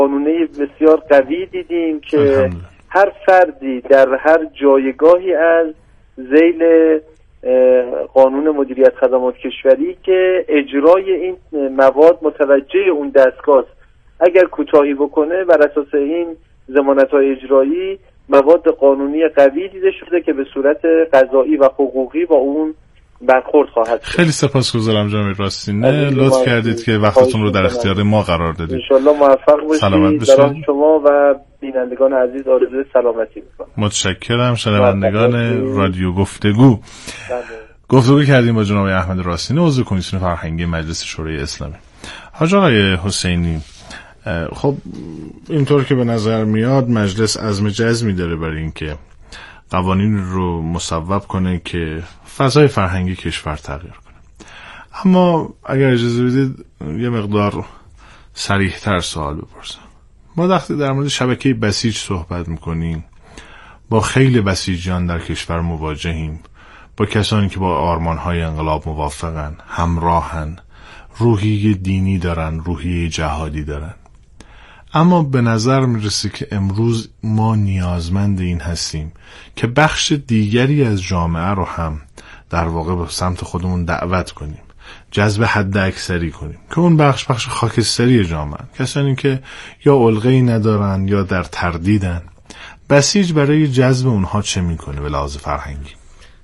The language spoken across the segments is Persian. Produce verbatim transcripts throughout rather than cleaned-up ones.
قانونی بسیار قوی دیدیم که هر فردی در هر جایگاهی از ذیل قانون مدیریت خدمات کشوری که اجرای این مواد متوجه اون دستگاه اگر کوتاهی بکنه بر اساس این ضمانت‌های اجرایی مواد قانونی قوی دیده شده که به صورت قضایی و حقوقی با اون برخورد خواهد. خیلی سپاسگزارم جناب راستینه، لطف کردید که وقتتون رو در اختیار ما قرار دادید. ان شاءالله موفق باشید. برای شما و بینندگان عزیز آرزوی سلامتی می‌کنم. متشکرم. شنوندگان رادیو گفتگو گفتگو کردیم با جناب احمد راستینه، عضو کمیسیون فرهنگی مجلس شورای اسلامی. حاج آقای حسینی، خب اینطور که به نظر میاد مجلس عزم جزمی داره برای اینکه قوانین رو مصوب کنه که فضای فرهنگی کشور تغییر کنه. اما اگر اجازه بدید یه مقدار صریح‌تر سوال بپرسم. ما وقتی در مورد شبکه بسیج صحبت میکنیم با خیلی بسیجیان در کشور مواجهیم، با کسانی که با آرمان‌های انقلاب موافقن، همراهن، روحیه دینی دارن، روحیه جهادی دارن. اما به نظر میرسه که امروز ما نیازمند این هستیم که بخش دیگری از جامعه رو هم در واقع به سمت خودمون دعوت کنیم، جذب حد اکثری کنیم که اون بخش بخش خاکستری جامعه، کسانی که یا علقه‌ای ندارن یا در تردیدن. بسیج برای جذب اونها چه میکنه به لحاظ فرهنگی؟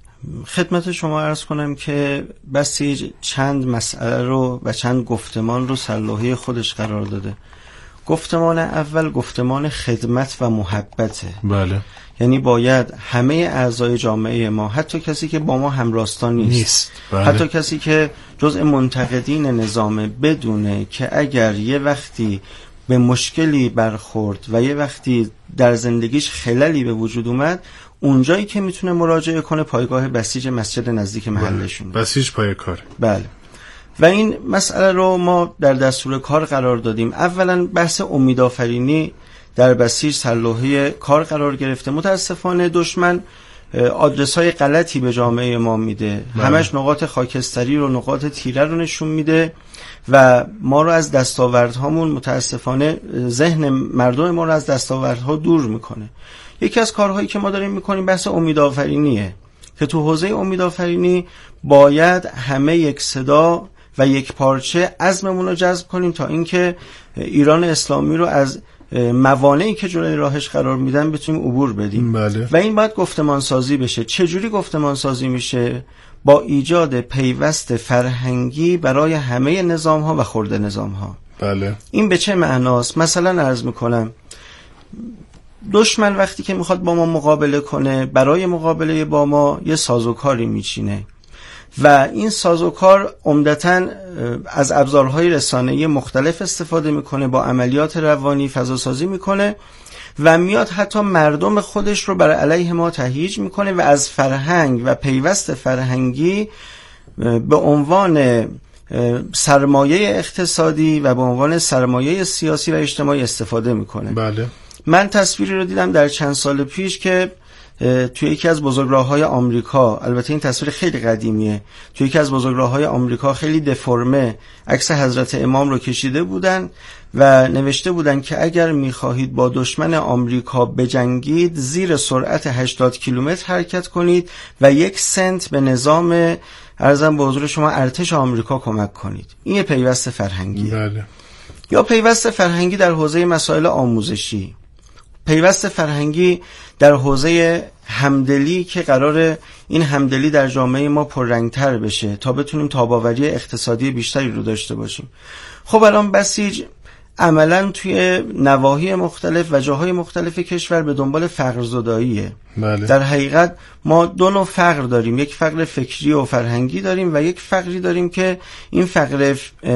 خدمت شما عرض کنم که بسیج چند مسئله رو و چند گفتمان رو سرلوحه خودش قرار داده. گفتمان اول گفتمان خدمت و محبته. بله. یعنی باید همه اعضای جامعه ما، حتی کسی که با ما همراستان نیست, نیست. بله. حتی کسی که جزء منتقدین نظامه، بدونه که اگر یه وقتی به مشکلی برخورد و یه وقتی در زندگیش خللی به وجود اومد، اونجایی که میتونه مراجعه کنه پایگاه بسیج مسجد نزدیک محلشون. بسیج پای کار. بله. و این مسئله رو ما در دستور کار قرار دادیم. اولا بحث امیدآفرینی در بسیج سرلوحه کار قرار گرفته. متاسفانه دشمن آدرس‌های غلطی به جامعه ما میده. بله. همش نقاط خاکستری رو، نقاط تیره رو نشون میده و ما رو از دستاوردهامون، متاسفانه ذهن مردم ما رو از دستاوردها دور میکنه. یکی از کارهایی که ما داریم میکنیم بحث امیدآفرینیه که تو حوزه امیدآفرینی باید همه یک صدا و یک پارچه عزممون رو جذب کنیم تا اینکه ایران اسلامی رو از موانعی که جلوی راهش قرار میدن بتونیم عبور بدیم. بله. و این باید گفتمان سازی بشه. چجوری گفتمان سازی میشه؟ با ایجاد پیوست فرهنگی برای همه نظام ها و خرده نظام ها. بله. این به چه معناست؟ مثلا عرض میکنم دشمن وقتی که میخواد با ما مقابله کنه، برای مقابله با ما یه سازوکاری میچینه و این سازوکار عمدتاً از ابزارهای رسانه‌ای مختلف استفاده میکنه، با عملیات روانی فضاسازی میکنه و میاد حتی مردم خودش رو بر علیه ما تهییج میکنه و از فرهنگ و پیوست فرهنگی به عنوان سرمایه اقتصادی و به عنوان سرمایه سیاسی و اجتماعی استفاده میکنه. بله. من تصویری رو دیدم در چند سال پیش که توی یکی از بزرگراه‌های آمریکا، البته این تصویر خیلی قدیمیه، توی یکی از بزرگراه‌های آمریکا خیلی دفرمه عکس حضرت امام رو کشیده بودن و نوشته بودن که اگر می‌خواهید با دشمن آمریکا بجنگید زیر سرعت هشتاد کیلومتر حرکت کنید و یک سنت به نظام عرضم به حضور شما ارتش آمریکا کمک کنید. این یه پیوست فرهنگی. بله. یا پیوست فرهنگی در حوزه مسائل آموزشی، پیوست فرهنگی در حوزه همدلی که قراره این همدلی در جامعه ما پررنگتر بشه تا بتونیم تاباوری اقتصادی بیشتری رو داشته باشیم. خب الان بسیج عملا توی نواحی مختلف و جاهای مختلف کشور به دنبال فقر زداییه. بله. در حقیقت ما دو نوع فقر داریم، یک فقر فکری و فرهنگی داریم و یک فقری داریم که این فقر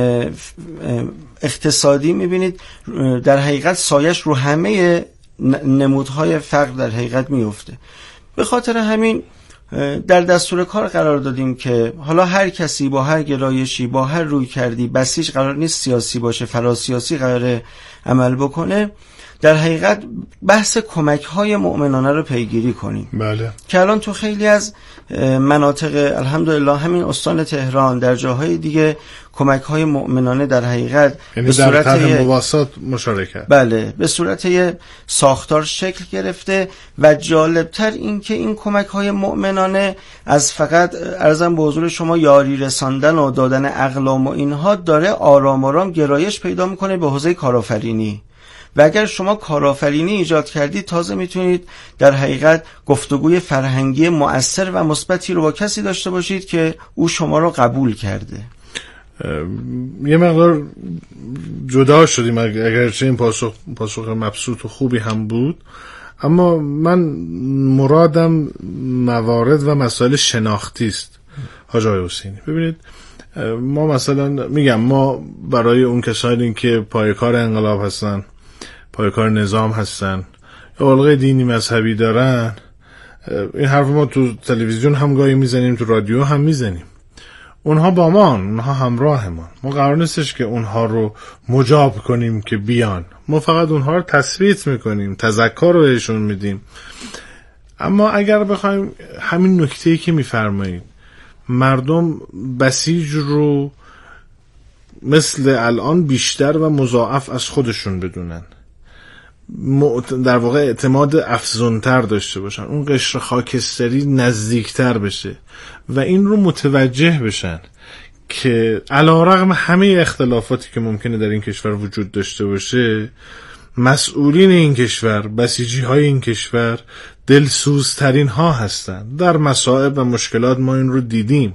اقتصادی میبینید در حقیقت سایش رو همه نمودهای فقر در حقیقت میفته. به خاطر همین در دستور کار قرار دادیم که حالا هر کسی با هر گرایشی، با هر روی کردی، بسیج قرار نیست سیاسی باشه، فراسیاسی قراره عمل بکنه، در حقیقت بحث کمک های مؤمنانه رو پیگیری کنیم. بله. که الان تو خیلی از مناطق الحمدلله همین استان تهران، در جاهای دیگه کمک های مؤمنانه در حقیقت یعنی به صورت طرح مواسات مشارکت، بله، به صورت یه ساختار شکل گرفته. و جالبتر این که این کمک های مؤمنانه از فقط عرضم به حضور شما یاری رساندن و دادن اقلام و اینها داره آرام آرام گرایش پیدا میکنه به حوزه کارآفرینی. و اگر شما کارآفرینی ایجاد کردید، تازه میتونید در حقیقت گفتگوی فرهنگی مؤثر و مثبتی رو با کسی داشته باشید که او شما رو قبول کرده. یه مقدار جدا شدیم اگرچه این پاسخ پاسخ مبسوط و خوبی هم بود، اما من مرادم موارد و مسائل شناختی است. حاج آقای حسینی، ببینید ما مثلا میگم ما برای اون کسانی که پایه‌کار انقلاب هستن، پایه‌کار نظام هستن یا علاقه دینی مذهبی دارن، این حرف ما تو تلویزیون هم گاهی میزنیم، تو رادیو هم میزنیم. اونها با ما، اونها همراه ما. ما قرار نیستش که اونها رو مجاب کنیم که بیان، ما فقط اونها رو تثبیت میکنیم، تذکر رو بهشون میدیم. اما اگر بخوایم همین نکته‌ای که میفرمایید، مردم بسیج رو مثل الان بیشتر و مضاعف از خودشون بدونن، در واقع اعتماد افزونتر داشته باشن، اون قشر خاکستری نزدیکتر بشه و این رو متوجه بشن که علیرغم همه اختلافاتی که ممکنه در این کشور وجود داشته باشه، مسئولین این کشور، بسیجی های این کشور دلسوزترین ها هستن. در مصائب و مشکلات ما این رو دیدیم.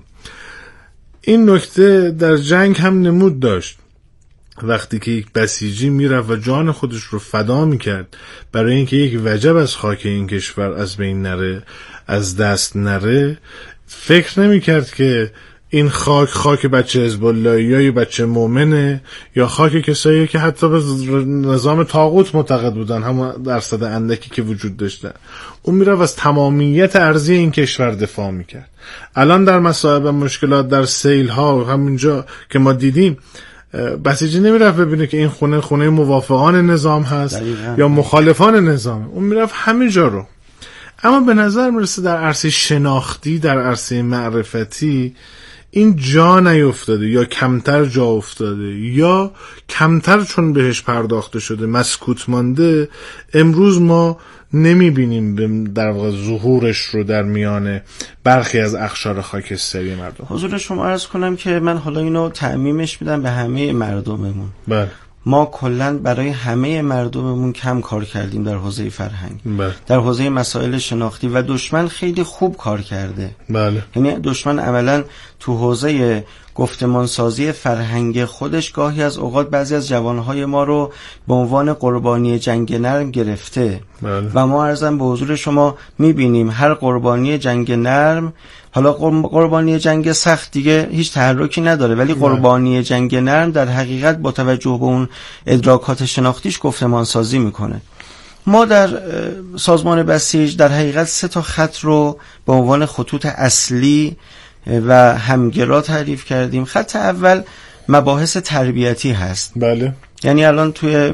این نکته در جنگ هم نمود داشت. وقتی که یک بسیجی میرفت و جان خودش رو فدا میکرد برای اینکه یک وجب از خاک این کشور از بین نره، از دست نره، فکر نمیکرد که این خاک خاک بچه حزب اللهی یا بچه مؤمنه یا خاک کسایی که حتی به نظام طاغوت معتقد بودن، همون درصد اندکی که وجود داشته. اون میرفت از تمامیت ارضی این کشور دفاع میکرد. الان در مصائب و مشکلات، در سیل ها، همینجا که ما دیدیم، بسیجی نمیرفت ببینه که این خونه خونه موافقان نظام هست دقیقا یا مخالفان نظام، اون میرفت همین جا رو. اما به نظر میرسه در عرصه شناختی، در عرصه معرفتی این جا نیفتاده یا کمتر جا افتاده یا کمتر چون بهش پرداخته شده مسکوت مانده. امروز ما نمیبینیم در واقع ظهورش رو در میان برخی از اقشار خاکستری مردم. حضور شما عرض کنم که من حالا اینو تعمیمش میدم به همه مردممون. بله. ما کلن برای همه مردممون کم کار کردیم در حوزه فرهنگ، بله. در حوزه مسائل شناختی و دشمن خیلی خوب کار کرده. بله. یعنی دشمن عملاً تو حوزه گفتمانسازی فرهنگ خودش گاهی از اوقات بعضی از جوانهای ما رو به عنوان قربانی جنگ نرم گرفته. بله. و ما عرضم به حضور شما میبینیم هر قربانی جنگ نرم، حالا قربانی جنگ سخت دیگه هیچ تحرکی نداره، ولی قربانی جنگ نرم در حقیقت با توجه به اون ادراکات شناختیش گفتمان سازی میکنه. ما در سازمان بسیج در حقیقت سه تا خط رو به عنوان خطوط اصلی و همگرا تعریف کردیم. خط اول مباحث تربیتی هست. بله. یعنی الان توی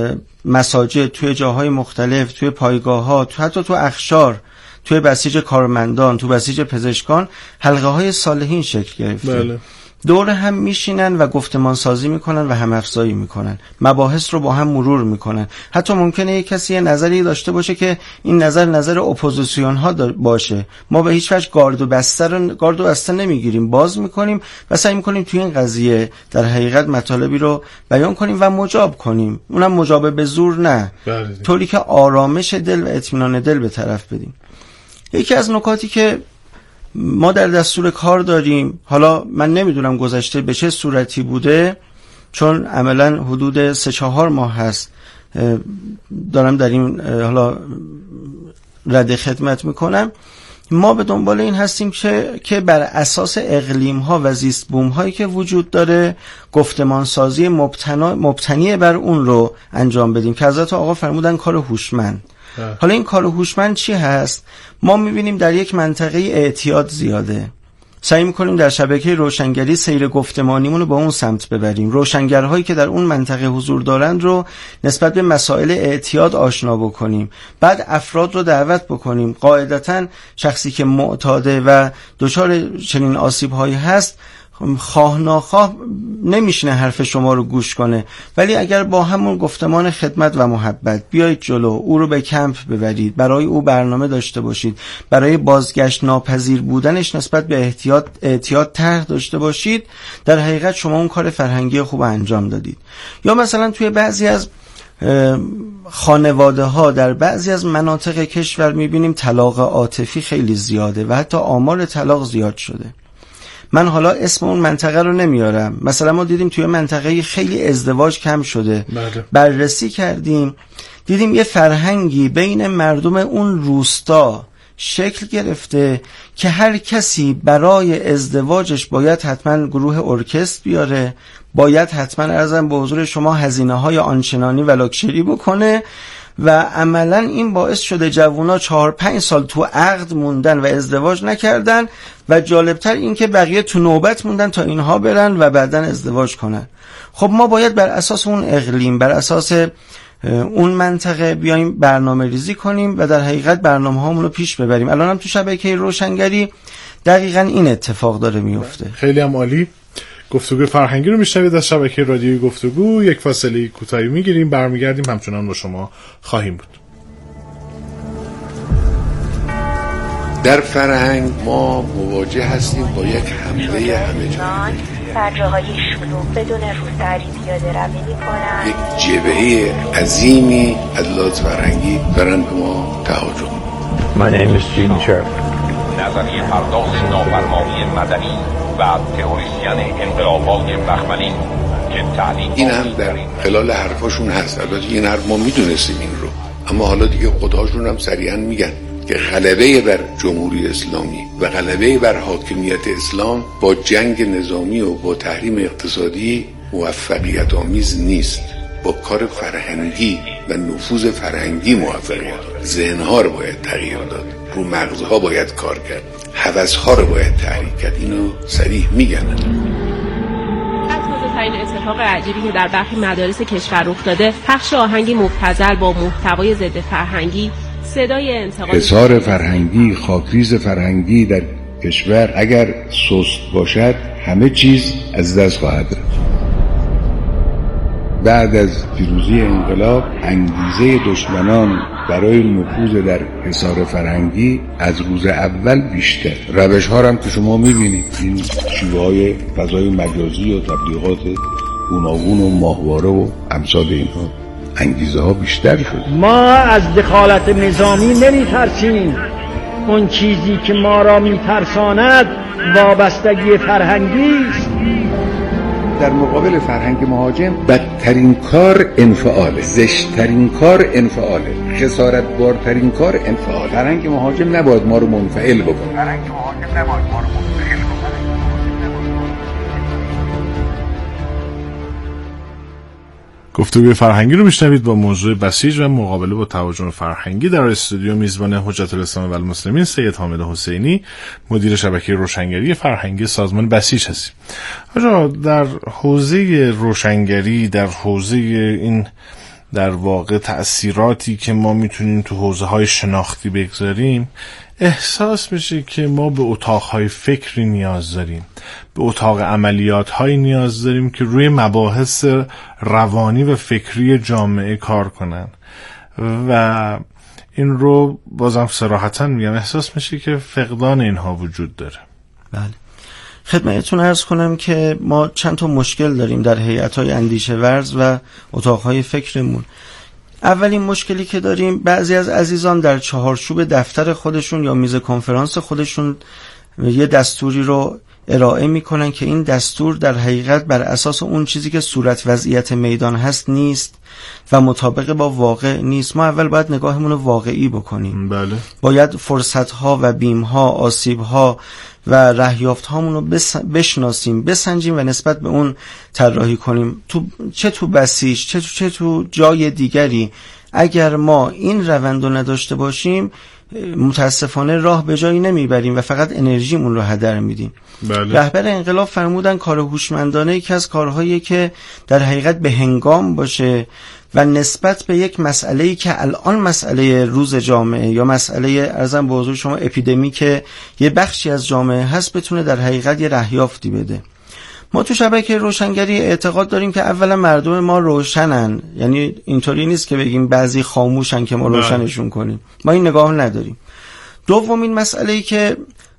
مساجد، توی جاهای مختلف، توی پایگاه‌ها، تو حتی تو اخشار، توی بسیج کارمندان، تو بسیج پزشکان حلقه های صالحین شکل گرفته. بله. دور هم میشینن و گفتمان سازی میکنن و هم افزایی میکنن، مباحث رو با هم مرور میکنن. حتی ممکنه یک کسی یه نظری داشته باشه که این نظر نظر اپوزیسیون ها باشه، ما به هیچ وجه گارد و بسته رو گارد و بسته نمیگیریم، باز میکنیم و سعی میکنیم توی این قضیه در حقیقت مطالبی رو بیان کنیم و مجاب کنیم، اونم مجاب به زور نه، بله. طوری که آرامش دل و اطمینان دل به طرف بدیم. یکی از نکاتی که ما در دستور کار داریم، حالا من نمیدونم گذشته به چه صورتی بوده، چون عملا حدود سه چهار ماه هست دارم در این حالا رد خدمت میکنم. ما به دنبال این هستیم که که بر اساس اقلیم ها و زیست بوم هایی که وجود داره گفتمان سازی مبتنی بر اون رو انجام بدیم که حضرت آقا فرمودن کار هوشمند. حالا این کار هوشمند چی هست؟ ما میبینیم در یک منطقه اعتیاد زیاده، سعی میکنیم در شبکه روشنگری سیر گفتمانیمون رو با اون سمت ببریم. روشنگرهایی که در اون منطقه حضور دارند رو نسبت به مسائل اعتیاد آشنا بکنیم. بعد افراد رو دعوت بکنیم. قاعدتاً شخصی که معتاده و دچار چنین آسیب‌هایی هست خواه ناخواه نمیشنه حرف شما رو گوش کنه، ولی اگر با همون گفتمان خدمت و محبت بیایید جلو، او رو به کمپ ببرید، برای او برنامه داشته باشید، برای بازگشت ناپذیر بودنش نسبت به احتیاط اعتیاد طرح داشته باشید، در حقیقت شما اون کار فرهنگی خوب انجام دادید. یا مثلا توی بعضی از خانواده ها در بعضی از مناطق کشور میبینیم طلاق عاطفی خیلی زیاده و حتی آمار طلاق زیاد شده. من حالا اسم اون منطقه رو نمیارم، مثلا ما دیدیم توی منطقه خیلی ازدواج کم شده. بله. بررسی کردیم دیدیم یه فرهنگی بین مردم اون روستا شکل گرفته که هر کسی برای ازدواجش باید حتما گروه ارکستر بیاره، باید حتما ارزم به حضور شما هزینه های آنچنانی و لاکچری بکنه و عملا این باعث شده جوونا چهار پنج سال تو عقد موندن و ازدواج نکردن و جالبتر این که بقیه تو نوبت موندن تا اینها برن و بعدن ازدواج کنن. خب ما باید بر اساس اون اقلیم، بر اساس اون منطقه بیایم برنامه ریزی کنیم و در حقیقت برنامه هامون رو پیش ببریم. الان هم تو شبکه روشنگری دقیقاً این اتفاق داره میفته. خیلی هم عالی. گفتگو فرهنگی رو میشنوید از شبکه رادیویی گفتگو. یک فاصله کوتاهی میگیریم، برمیگردیم، همچنان با شما خواهیم بود. در فرهنگ ما مواجه هستیم با یک حمله همه جانبه. در جاهای شلوغ بدون روسری پیاده روی میکنن. یک جبهه عظیمی از لحاظ فرهنگی دارن به ما تهاجم. My name is Gene Sharp. نظریه پرداخت نافرمانی مدنی و تئوریسین انقلابات مخملین که تعلیم این هم در خلال حرفاشون هست. البته این حرف ما میدونستیم این رو، اما حالا دیگه خودهاشون هم صریحا میگن که غلبه بر جمهوری اسلامی و غلبه بر حاکمیت اسلام با جنگ نظامی و با تحریم اقتصادی موفقیت آمیز نیست، با کار فرهنگی و نفوذ فرهنگی موفقیت. ذهنها رو باید تغییر داد، رو مغزها باید کار کرد، هوسها رو باید تحریک کرد. اینو صریح میگن. از بزرگترین اتفاق عجیبی که در برخی مدارس کشور رخ داده، پخش آهنگی مبتذل با محتوای ضد فرهنگی، صدای انتقاد حصار فرهنگی، خاکریز فرهنگی در کشور اگر سست باشد همه چیز از دست خواهد رفت. بعد از پیروزی انقلاب انگیزه دشمنان برای نفوذ در حصار فرهنگی از روز اول بیشتر. روش ها هم که شما میبینید، این شیوه های فضای مجازی و تبلیغات گوناگون و ماهواره و امثال اینها، انگیزه ها بیشتر شد. ما از دخالت نظامی نمیترسیم. اون چیزی که ما را میترساند وابستگی فرهنگی است. در مقابل فرهنگ مهاجم بدترین کار انفعاله، زشتترین کار انفعاله، خسارت بارترین کار انفعاله. فرهنگ مهاجم نباید ما رو منفعل بکنه. فرهنگ مهاجم نباید ما رو منفعل بکنه. گفتگوی فرهنگی رو میشنوید با موضوع بسیج و مقابله با تهاجم فرهنگی. در استودیو میزبان حجت الاسلام و المسلمین سید حامد حسینی، مدیر شبکه روشنگری فرهنگی سازمان بسیج هستیم. آقا در حوزه روشنگری، در حوزه این در واقع تأثیراتی که ما میتونیم تو حوزه های شناختی بگذاریم، احساس میشه که ما به اتاقهای فکری نیاز داریم، به اتاق عملیات های نیاز داریم که روی مباحث روانی و فکری جامعه کار کنن و این رو بازم صراحتاً میگم احساس میشه که فقدان اینها وجود داره. بله، خدمتتون عرض کنم که ما چند تا مشکل داریم در هیئت‌های اندیشه ورز و اتاقهای فکرمون. اولین مشکلی که داریم، بعضی از عزیزان در چهارچوب دفتر خودشون یا میز کنفرانس خودشون یه دستوری رو ارائه میکنن که این دستور در حقیقت بر اساس اون چیزی که صورت وضعیت میدان هست نیست و مطابق با واقع نیست. ما اول باید نگاهمون رو واقعی بکنیم. بله. باید فرصت‌ها و بیم‌ها، آسیب‌ها و رهیافت‌هامون رو بس بشناسیم، بسنجیم و نسبت به اون طراحی کنیم. تو چه تو بسیج، چه تو چه تو جای دیگری، اگر ما این روند رو نداشته باشیم متاسفانه راه به جایی نمیبریم و فقط انرژیمون رو هدر میدیم. بله. رهبر انقلاب فرمودن کار هوشمندانه یکی از کارهایی که در حقیقت به هنگام باشه و نسبت به یک مسئله‌ای که الان مسئله روز جامعه یا مسئله ارزم به حضور شما اپیدمی که یه بخشی از جامعه هست بتونه در حقیقت یه رهیافتی بده. ما تو شبکه روشنگری اعتقاد داریم که اولا مردم ما روشنن، یعنی اینطوری نیست که بگیم بعضی خاموشن که ما روشنشون کنیم، ما این نگاه نداریم. دومین مسئله‌ای که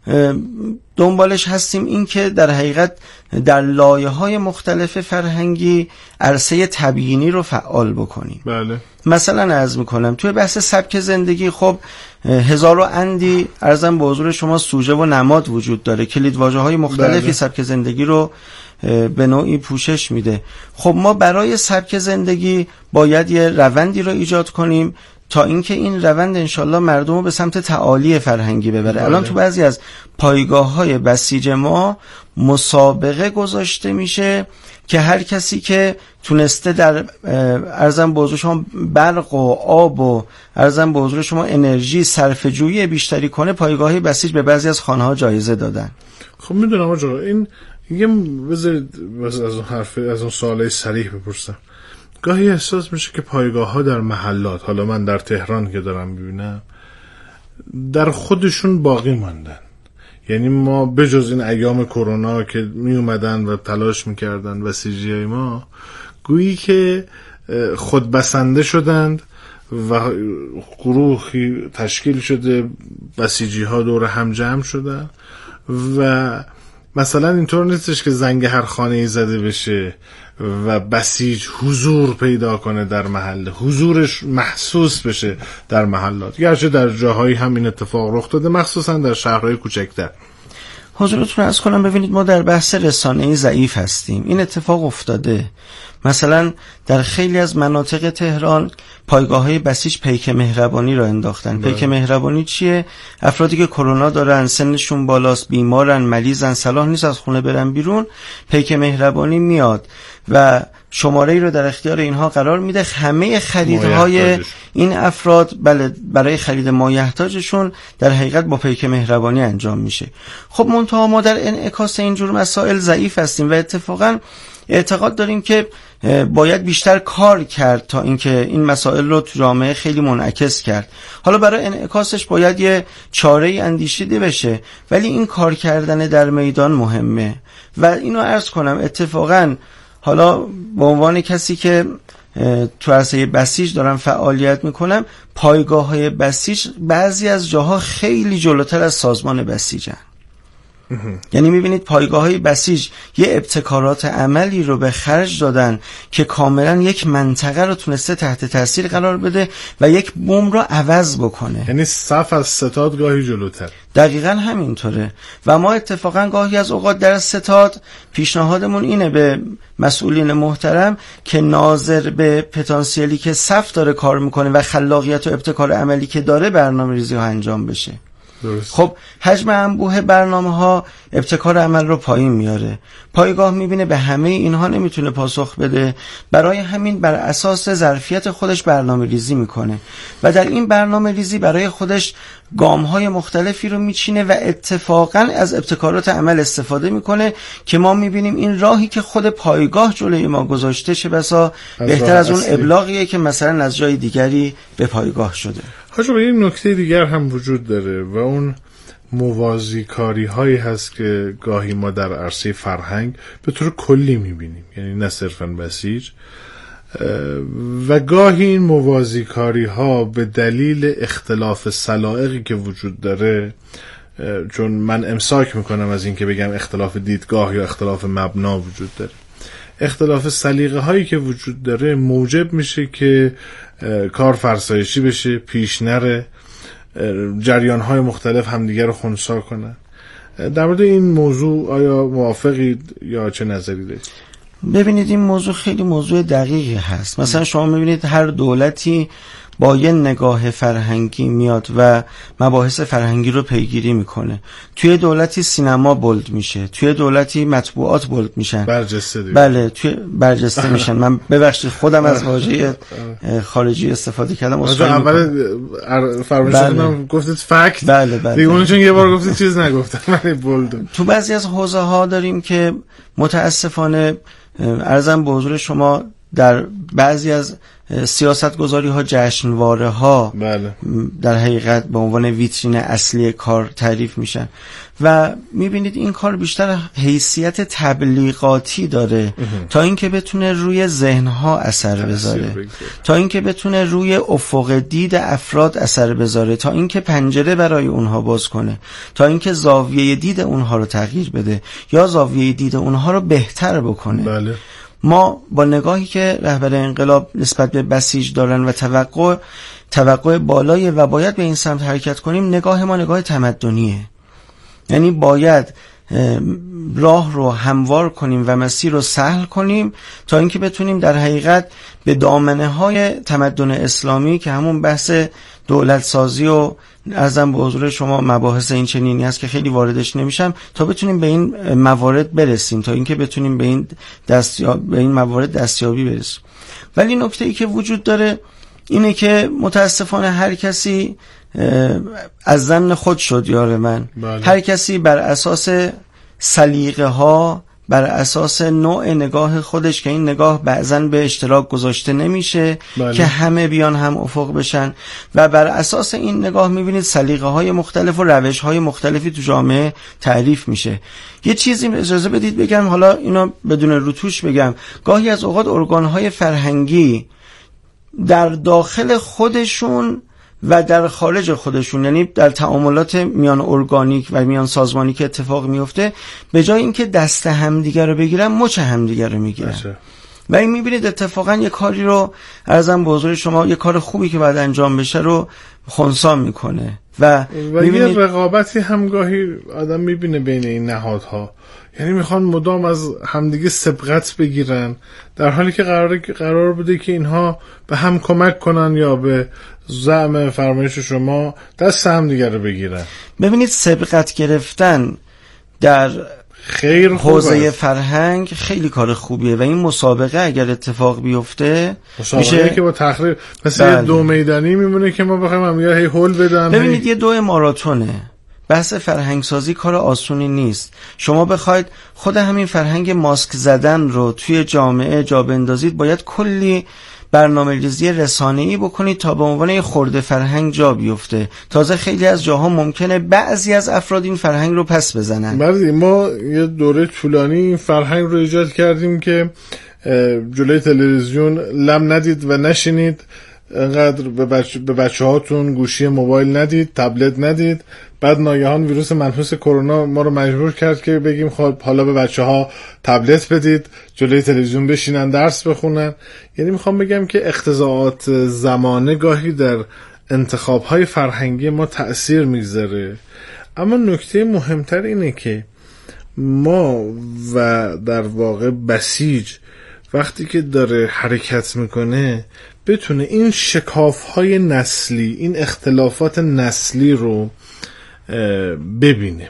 دنبالش هستیم این که در حقیقت در لایه‌های مختلف فرهنگی عرصه تبیینی رو فعال بکنیم. بله. مثلا عرض میکنم توی بحث سبک زندگی خب هزار و اندی ارزم به حضور شما سوژه و نماد وجود داره، کلیدواژه‌های مختلفی بله. سبک زندگی رو به نوعی پوشش میده. خب ما برای سبک زندگی باید یه روندی رو ایجاد کنیم تا اینکه این روند انشالله مردم رو به سمت تعالی فرهنگی ببره. بله. الان تو بعضی از پایگاه‌های بسیج ما مسابقه گذاشته میشه که هر کسی که تونسته در ارزم به حضور شما برق و آب و ارزم به حضور شما انرژی صرفه‌جویی بیشتری کنه، پایگاه‌های بسیج به بعضی از خانه‌ها جایزه دادن. خب میدونم آقا این یه بذارید از اون حرف از اون سوالای صریح بپرسم. گاهی احساس میشه که پایگاه‌ها در محلات، حالا من در تهران که دارم میبینم، در خودشون باقی ماندن. یعنی ما بجز این ایام کرونا که می اومدن و تلاش میکردن بسیجیای ما، گویی که خود بسنده شدند و گروهی تشکیل شده، بسیجی ها دور هم جمع شدن و مثلا اینطور نیستش که زنگ هر خانه‌ای زده بشه و بسیج حضور پیدا کنه در محله، حضورش محسوس بشه در محلات، گرچه در جاهایی هم این اتفاق رخ داده، مخصوصا در شهرهای کوچکتر. حضورتون عرض کنم ببینید ما در بحث رسانه‌ای ضعیف هستیم. این اتفاق افتاده مثلا در خیلی از مناطق تهران پایگاه‌های بسیج پیک مهربانی را انداختن. پیک مهربانی چیه؟ افرادی که کرونا دارن، سنشون بالاست، بیمارن، مریضن، صلاح نیست از خونه برن بیرون، پیک مهربانی میاد و شماره‌ای رو در اختیار اینها قرار میده. همه خریدهای این افراد بله برای خرید مایحتاجشون در حقیقت با پیک مهربانی انجام میشه. خب منتها ما در انعکاس اینجور مسائل ضعیف هستیم و اتفاقا اعتقاد داریم که باید بیشتر کار کرد تا اینکه این مسائل رو تو جامعه خیلی منعکس کرد. حالا برای انعکاسش باید یه چاره‌ای اندیشیده بشه، ولی این کار کردن در میدان مهمه و اینو عرض کنم اتفاقا حالا به عنوان کسی که تو عرصه بسیج دارم فعالیت میکنم، پایگاه‌های بسیج بعضی از جاها خیلی جلوتر از سازمان بسیجن. یعنی میبینید پایگاه‌های بسیج یه ابتکارات عملی رو به خرج دادن که کاملا یک منطقه رو تونسته تحت تاثیر قرار بده و یک بوم رو عوض بکنه. یعنی صف از ستاد گاهی جلوتر. دقیقاً همینطوره و ما اتفاقا گاهی از اوقات در ستاد پیشنهادمون اینه به مسئولین محترم که ناظر به پتانسیلی که صف داره کار میکنه و خلاقیت و ابتکار عملی که داره برنامه‌ریزی ها انجام بشه. درست. خب حجم انبوه برنامه ها ابتکار عمل رو پایین میاره. پایگاه میبینه به همه اینها نمیتونه پاسخ بده، برای همین بر اساس ظرفیت خودش برنامه ریزی میکنه و در این برنامه ریزی برای خودش گام های مختلفی رو میچینه و اتفاقا از ابتکارات عمل استفاده میکنه که ما میبینیم این راهی که خود پایگاه جلوی ما گذاشته چه بسا بهتر از اون ابلاغیه که مثلا از جای دیگری به پایگاه شده. حاجب این نکته دیگر هم وجود داره و اون موازی کاری هایی هست که گاهی ما در عرصه فرهنگ به طور کلی میبینیم، یعنی نه صرفاً بسیج، و گاهی این موازی کاری ها به دلیل اختلاف سلائقی که وجود داره، چون من امساک میکنم از این که بگم اختلاف دیدگاه یا اختلاف مبنا وجود داره، اختلاف سلیقه هایی که وجود داره موجب میشه که کار فرسایشی بشه، پیش نره، جریان های مختلف همدیگر رو خنثی کنن. در مورد این موضوع آیا موافقید یا چه نظری دارید؟ ببینید این موضوع خیلی موضوع دقیقی هست. مثلا شما میبینید هر دولتی با یه نگاه فرهنگی میاد و مباحث فرهنگی رو پیگیری میکنه. توی دولتی سینما بولد میشه، توی دولتی مطبوعات بولد میشن، برجسته دیگه. بله توی برجسته میشن. من ببخشید خودم از واژه خارجی استفاده کردم. اول فرمایشتون گفتید فکت، بله بله دیگه اون چون یه بار گفتید چیز نگفتم. من بولد تو بعضی از حوزه ها داریم که متاسفانه عرضم به حضور شما در بعضی از سیاستگذاری ها جشنواره ها بله. در حقیقت به عنوان ویترین اصلی کار تعریف میشن و میبینید این کار بیشتر حیثیت تبلیغاتی داره اه. تا اینکه بتونه روی ذهنها اثر بذاره، تا اینکه بتونه روی افق دید افراد اثر بذاره، تا اینکه پنجره برای اونها باز کنه، تا اینکه زاویه دید اونها رو تغییر بده یا زاویه دید اونها رو بهتر بکنه. بله. ما با نگاهی که رهبر انقلاب نسبت به بسیج دارن و توقع توقع بالای و باید به این سمت حرکت کنیم، نگاه ما نگاه تمدنیه. یعنی باید راه رو هموار کنیم و مسیر رو سهل کنیم تا اینکه بتونیم در حقیقت به دامنه های تمدن اسلامی که همون بحث دولت سازی و ارزم به حضور شما مباحث این چنینی هست که خیلی واردش نمیشم، تا بتونیم به این موارد برسیم، تا اینکه بتونیم به این دستیاب به این موارد دستیابی برسیم. ولی نکته ای که وجود داره اینه که متاسفانه هر کسی از ظن خود شد یار من. بله. هر کسی بر اساس سلیقه ها، بر اساس نوع نگاه خودش که این نگاه بعضن به اشتراک گذاشته نمیشه بله. که همه بیان هم افق بشن و بر اساس این نگاه میبینید سلیقه های مختلف و روش های مختلفی تو جامعه تعریف میشه. یه چیزی اجازه بدید بگم، حالا اینو بدون روتوش بگم، گاهی از اوقات ارگان های فرهنگی در داخل خودشون و در خارج خودشون، یعنی در تعاملات میان ارگانیک و میان سازمانی که اتفاق میفته، به جای اینکه دست همدیگر رو بگیرن مچ همدیگر رو میگیرن باشه. و این میبینید اتفاقا یه کاری رو عرضم به حضور شما، یه کار خوبی که بعد انجام بشه رو خنثی میکنه و, و یه رقابتی همگاهی آدم میبینه بین این نهادها، یعنی میخوان مدام از همدیگه سبقت بگیرن، در حالی که قرار قرار بوده که اینها به هم کمک کنن یا به زعم فرمایش شما دست همدیگه رو بگیرن. ببینید سبقت گرفتن در خیر حوزه فرهنگ خیلی کار خوبیه و این مسابقه اگر اتفاق بیفته مسابقه میشه که با تخریب مثل بله. دو میدانی میمونه که ما بخوایم هم یا هی هول بدن. ببینید هی... یه دو ماراتونه. بحث فرهنگ سازی کار آسونی نیست. شما بخواید خود همین فرهنگ ماسک زدن رو توی جامعه جا بندازید، باید کلی برنامه‌ریزی رسانه‌ای بکنید تا به عنوان یه خرده فرهنگ جا بیفته. تازه خیلی از جاها ممکنه بعضی از افراد این فرهنگ رو پس بزنن. بله، ما یه دوره طولانی این فرهنگ رو ایجاد کردیم که جلوی تلویزیون لم ندید و نشینید، انقدر به بچه به بچه هاتون گوشی موبایل ندید، تبلت ندید. بعد ناگهان ویروس منحوس کرونا ما رو مجبور کرد که بگیم خب حالا به بچه ها تبلت بدید، جلوی تلویزیون بشینن درس بخونن. یعنی میخوام بگم که اقتضاعات زمانه گاهی در انتخاب های فرهنگی ما تأثیر میگذاره. اما نکته مهمتر اینه که ما و در واقع بسیج وقتی که داره حرکت میکنه بتونه این شکاف‌های نسلی، این اختلافات نسلی رو ببینه.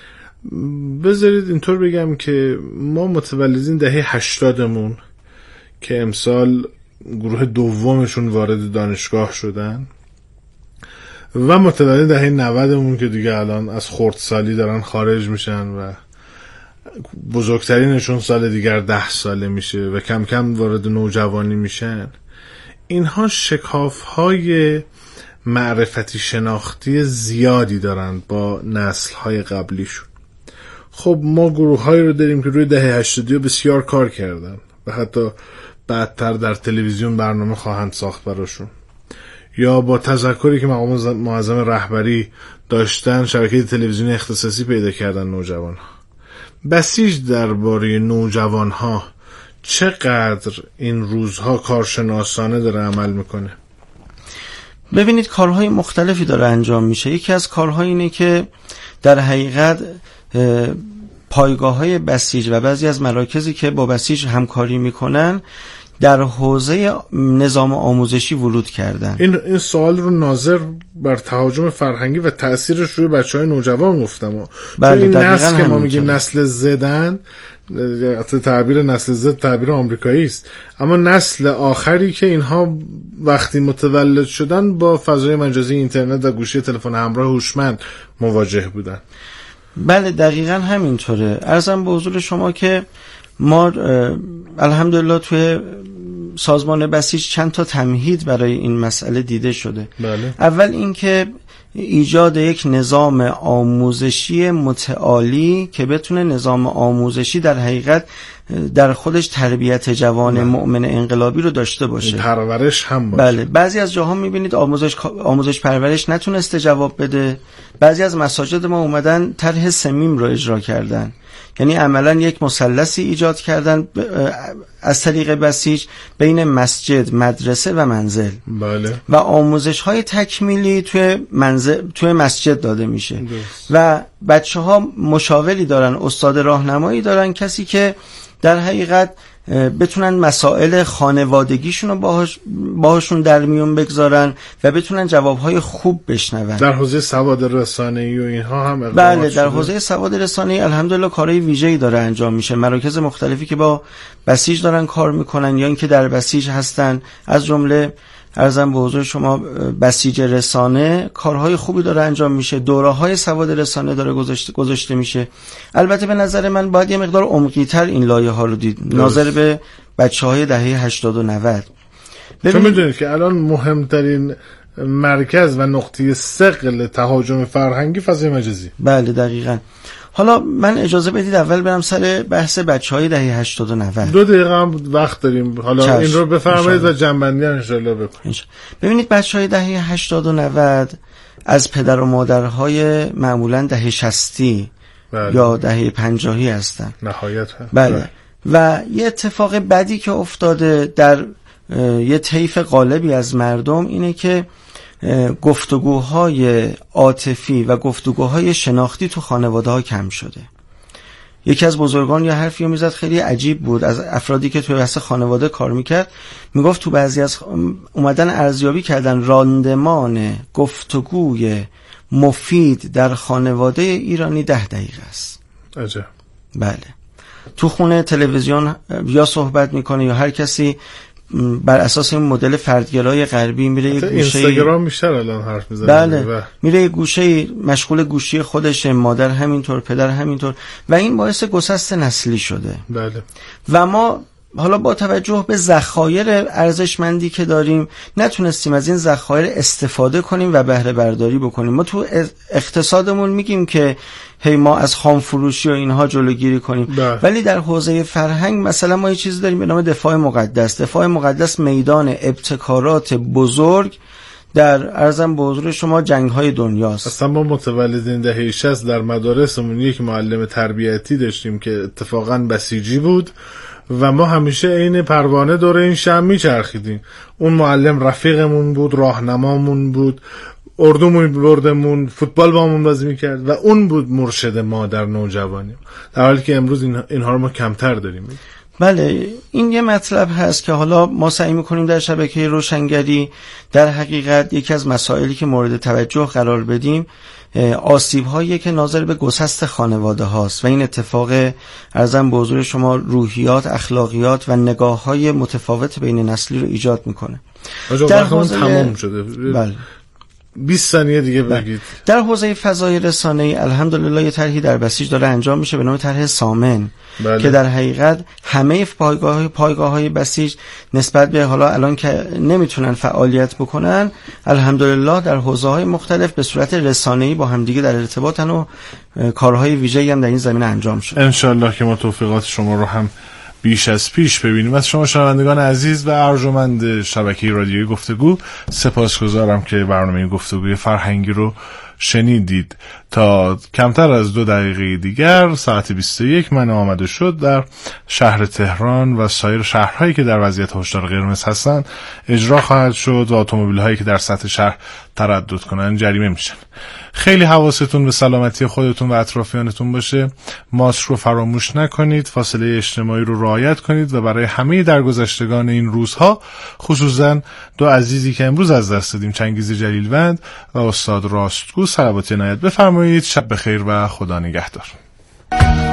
بذارید اینطور بگم که ما متولدین دهه هشتادمون که امسال گروه دومشون وارد دانشگاه شدن و متولدین دهه نودمون که دیگه الان از خردسالی دارن خارج میشن و بزرگترینشون سال دیگر ده ساله میشه و کم کم وارد نوجوانی میشن. اینها شکاف‌های معرفتی شناختی زیادی دارند با نسل‌های قبلیشون. خب ما گروه‌هایی رو داریم که روی دهه هشتادی بسیار کار کردن و حتی بعدتر در تلویزیون برنامه خواهند ساخت براشون، یا با تذکری که مقام معظم رهبری داشتن شبکه تلویزیونی اختصاصی پیدا کردن نوجوان‌ها. بسیج درباره نوجوان‌ها چقدر این روزها کارشناسانه داره عمل میکنه؟ ببینید کارهای مختلفی داره انجام میشه. یکی از کارها اینه که در حقیقت پایگاه‌های بسیج و بعضی از مراکزی که با بسیج همکاری میکنن در حوزه نظام آموزشی ورود کردن. این این سوال رو ناظر بر تهاجم فرهنگی و تأثیرش روی بچهای نوجوان گفتم. بله، این دقیقاً نسل که ما همینطوره. میگیم نسل زدن، تعبیر نسل زد تعبیر آمریکایی است، اما نسل آخری که اینها وقتی متولد شدن با فضای مجازی اینترنت و گوشی تلفن همراه هوشمند مواجه بودن. بله دقیقاً همینطوره. عرضم به حضور شما که ما الحمدلله توی سازمان بسیج چند تا تمهید برای این مسئله دیده شده. بله. اول اینکه ایجاد یک نظام آموزشی متعالی که بتونه نظام آموزشی در حقیقت در خودش تربیت جوان بله. مؤمن انقلابی رو داشته باشه، پرورش هم باشه. بله. بعضی از جاها میبینید آموزش آموزش پرورش نتونسته جواب بده. بعضی از مساجد ما اومدن طرح سمیم رو اجرا کردن، یعنی عملا یک مثلثی ایجاد کردن از طریق بسیج بین مسجد، مدرسه و منزل. بله. و آموزش های تکمیلی توی منزل توی مسجد داده میشه. دست. و بچه ها مشاوری دارن، استاد راهنمایی دارن، کسی که در حقیقت بتونن مسائل خانوادگیشون رو باهاش باهاشون در میون بگذارن و بتونن جوابهای خوب بشنون. در حوزه سواد رسانه‌ای و اینها هم بله شده. در حوزه سواد رسانه‌ای الحمدلله کارهای ویژه‌ای داره انجام میشه. مراکز مختلفی که با بسیج دارن کار میکنن یا اینکه در بسیج هستن، از جمله عرضم به حضور شما بسیج رسانه کارهای خوبی داره انجام میشه، دوره‌های سواد رسانه داره گذاشته گذاشته میشه. البته به نظر من باید یه مقدار عمقی‌تر این لایه‌ها رو دید ناظر به بچه‌های دهه هشتاد و نود. چون میدونید که الان مهمترین مرکز و نقطه ثقل تهاجم فرهنگی فضای مجازی. بله دقیقاً. حالا من اجازه بدید اول برم سر بحث بچهای دهه هشتاد و نود. دو دقیقه هم وقت داریم. حالا چشم. این رو بفرمایید و جنبندی ان شاء الله بکنید. ببینید بچهای دهه هشتاد و نود از پدر و مادرهای معمولاً دهه شصتی بله. یا دهه پنجاهی هستن. نهایت هست. بله. و یه اتفاق بدی که افتاده در یه طیف غالبی از مردم اینه که گفتگوهای عاطفی و گفتگوهای شناختی تو خانواده ها کم شده. یکی از بزرگان یا حرفی رو میزد خیلی عجیب بود، از افرادی که توی بحث خانواده کار میکرد، میگفت تو بعضی از اومدن ارزیابی کردن راندمان گفتگوی مفید در خانواده ایرانی ده دقیقه است. عجب. بله. تو خونه تلویزیون یا صحبت میکنه یا هر کسی بر اساس این مدل فردگرای غربی میره یه گوشه اینستاگرام میشه الان حرف میزنه. بله و... میره یه گوشه مشغول گوشی خودشه، مادر همینطور، پدر همینطور، و این باعث گسست نسلی شده. بله. و ما حالا با توجه به ذخایر ارزشمندی که داریم نتونستیم از این ذخایر استفاده کنیم و بهره برداری بکنیم. ما تو اقتصادمون میگیم که هی ما از خام فروشی و اینها جلوگیری کنیم ده. ولی در حوزه فرهنگ مثلا ما یه چیزی داریم به نام دفاع مقدس. دفاع مقدس میدان ابتکارات بزرگ در ارزم به حضور شما جنگ‌های دنیاست. اصلا ما متولدین دهه شصت در مدارسمون یک معلم تربیتی داشتیم که اتفاقاً بسیجی بود و ما همیشه این پروانه دور این شم میچرخیدیم. اون معلم رفیقمون بود، راهنمامون بود، اردومون بردمون، فوتبال با همون بازی میکرد و اون بود مرشد ما در نوجوانی، در حالی که امروز این اینها رو ما کمتر داریم. بله، این یه مطلب هست که حالا ما سعی میکنیم در شبکه روشنگری در حقیقت یکی از مسائلی که مورد توجه قرار بدیم آسیب هایی که ناظر به گسست خانواده هاست و این اتفاق ارزم به حضور شما روحیات، اخلاقیات و نگاه های متفاوت بین نسلی رو ایجاد میکنه. در حوزه تمام شده. بله. بیست ثانیه دیگه بگید. در حوزه فضای رسانه‌ای الحمدلله یه طرحی در بسیج داره انجام میشه به نام طرح سامن. بله. که در حقیقت همه پایگاه پایگاه‌های بسیج نسبت به حالا الان که نمیتونن فعالیت بکنن الحمدلله در حوزه‌های مختلف به صورت رسانه‌ای با همدیگه در ارتباطن و کارهای ویژه‌ای هم در این زمینه انجام شده. ان شاءالله که ما توفیقات شما رو هم بیش از پیش ببینیم. از شما شنوندگان عزیز و ارجمند شبکه رادیویی گفتگو سپاسگزارم که برنامه گفتگوی فرهنگی رو شنیدید. تا کمتر از دو دقیقه دیگر ساعت بیست و یک من آمده شد در شهر تهران و سایر شهرهایی که در وضعیت هشدار قرمز هستند اجرا خواهد شد و اتومبیل هایی که در سطح شهر تردد کنن جریمه میشن. خیلی حواستون به سلامتی خودتون و اطرافیانتون باشه. ماسک رو فراموش نکنید، فاصله اجتماعی رو رعایت کنید و برای همه درگذشتگان این روزها، خصوصا دو عزیزی که امروز از دست دادیم، چنگیز جلیلوند و استاد راستگو، صلوات عنایت بفرمایید. شب بخیر و خدا نگهدار.